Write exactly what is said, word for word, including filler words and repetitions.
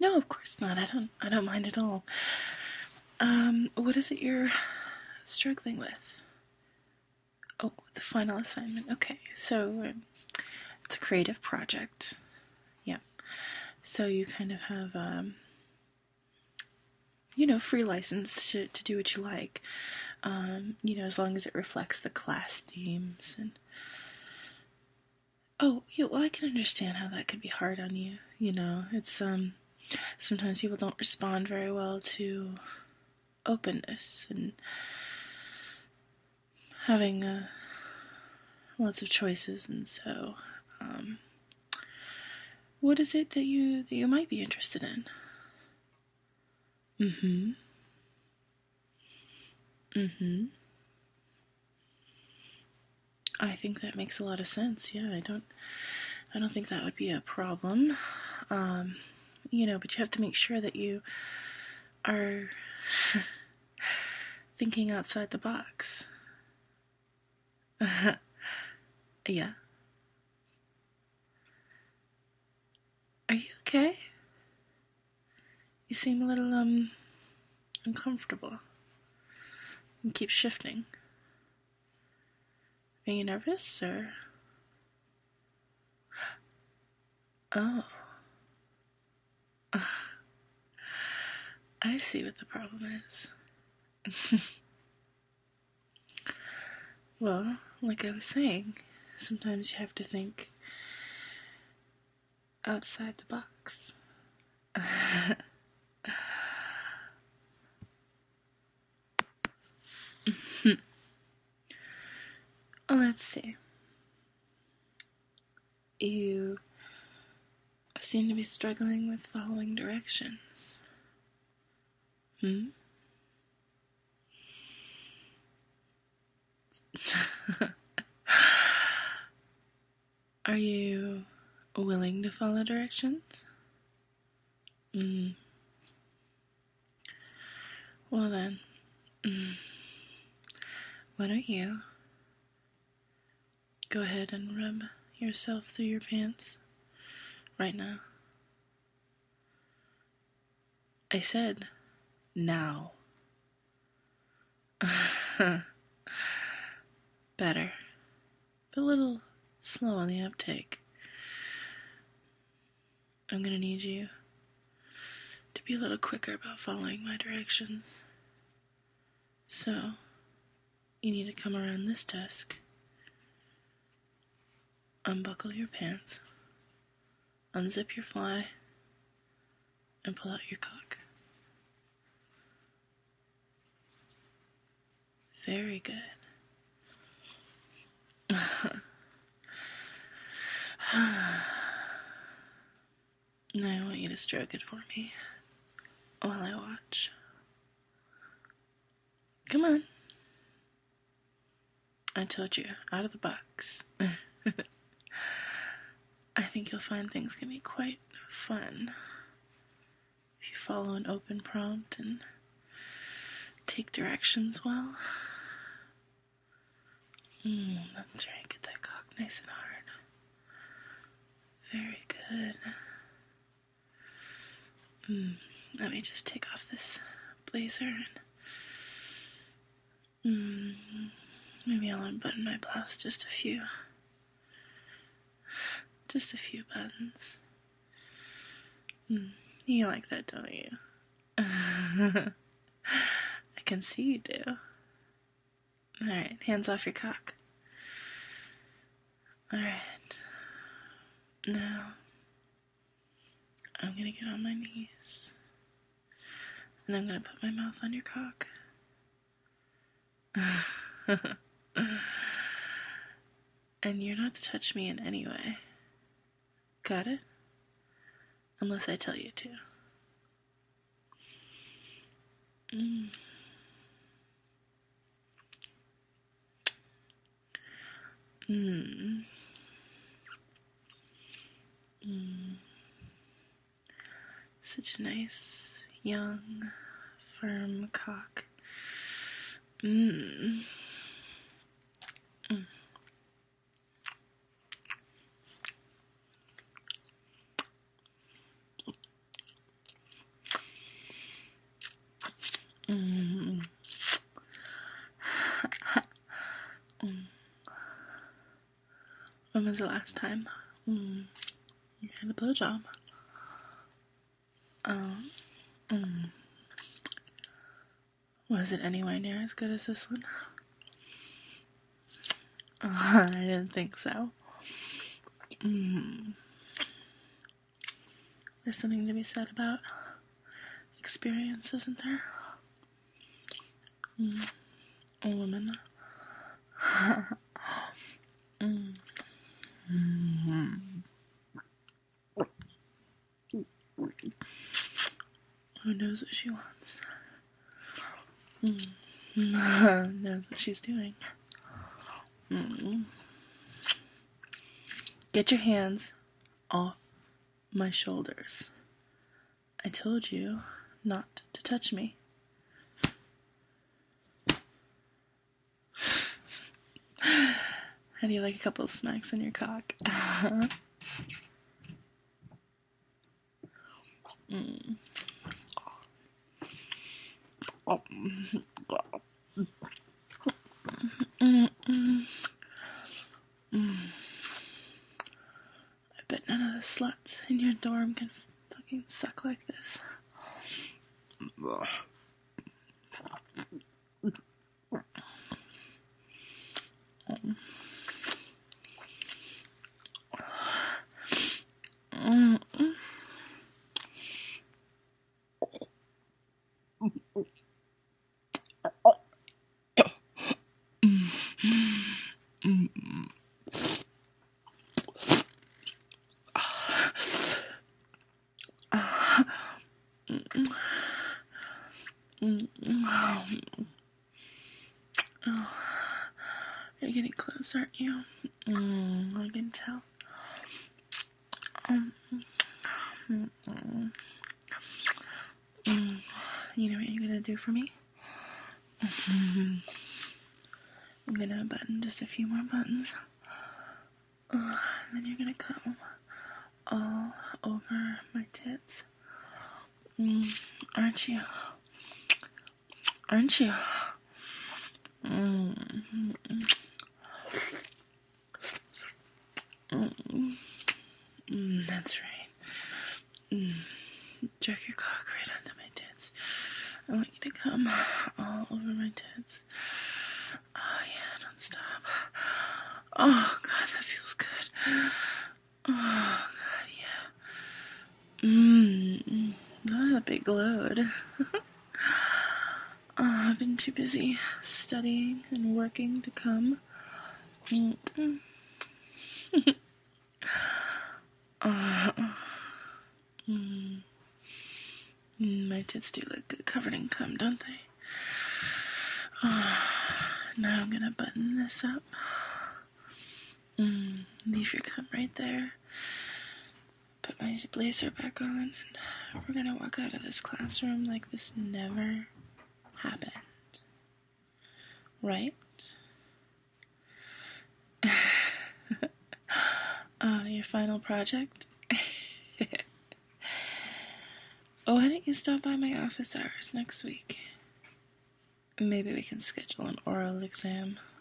No, of course not. I don't. I don't mind at all. Um, what is it you're struggling with? Oh, the final assignment. Okay, so um, it's a creative project. Yeah. So you kind of have, um, you know, free license to, to do what you like. Um, you know, as long as it reflects the class themes and. Oh, yeah. Well, I can understand how that could be hard on you. You know, it's um. Sometimes people don't respond very well to openness and having uh, lots of choices, and so um, what is it that you that you might be interested in? Mm-hmm. Mm-hmm. I think that makes a lot of sense. Yeah, I don't I don't think that would be a problem. Um, you know, but you have to make sure that you are thinking outside the box. Yeah. Are you okay? You seem a little um uncomfortable. You keep shifting. Are you nervous or? Oh. I see what the problem is. Well, like I was saying, sometimes you have to think outside the box. Well, let's see. You seem to be struggling with following directions. Hmm? Are you willing to follow directions? Mm. Well then, mm. Why don't you go ahead and rub yourself through your pants right now? I said now. Better, but a little slow on the uptake. I'm gonna need you to be a little quicker about following my directions. So, you need to come around this desk, unbuckle your pants, unzip your fly, and pull out your cock. Very good. Now I want you to stroke it for me while I watch. Come on. I told you, out of the box. I think you'll find things can be quite fun if you follow an open prompt and take directions well. Mm, that's right, get that cock nice and hard. Very good. Mm, let me just take off this blazer and mm, maybe I'll unbutton my blouse just a few. Just a few buttons. Mm, you like that, don't you? I can see you do. Alright, hands off your cock. Alright. Now, I'm gonna get on my knees. And I'm gonna put my mouth on your cock. And you're not to touch me in any way. Got it? Unless I tell you to. Mm. Mm. Mm. Such a nice, young, firm cock. Mmm. Mm. When was the last time mm, you had a blowjob? Um, mm. Was it anywhere near as good as this one? Uh, I didn't think so. Mm. There's something to be said about experience, isn't there? Mm. A woman. mm. Mm. Who knows what she wants? Mm. Knows what she's doing. Mm. Get your hands off my shoulders. I told you not to touch me. How do you like a couple of smacks in your cock? mm. Oh. Mm, mm. Mm. I bet none of the sluts in your dorm can fucking suck like this. Mm. Mm. Oh, you're getting close, aren't you? Mm, I can tell. Um, mm, mm, mm. You know what you're gonna do for me? Mm-hmm. I'm gonna button just a few more buttons. Uh, and then you're gonna come all over my tits. Mm, aren't you? Aren't you? Mm, mm, mm, mm, that's right. Mm, jerk your cock right onto my tits. I want you to come all over my tits. Oh yeah, don't stop. Oh God, that feels good. Oh God, yeah. Mmm, that was a big load. Oh, I've been too busy studying and working to come. Mm-mm. uh, mm. My tits do look good covered in cum, don't they? Oh, now I'm gonna button this up. Mm, leave your cum right there. Put my blazer back on, and we're gonna walk out of this classroom like this never happened. Right? uh, your final project? Oh, why don't you stop by my office hours next week? Maybe we can schedule an oral exam.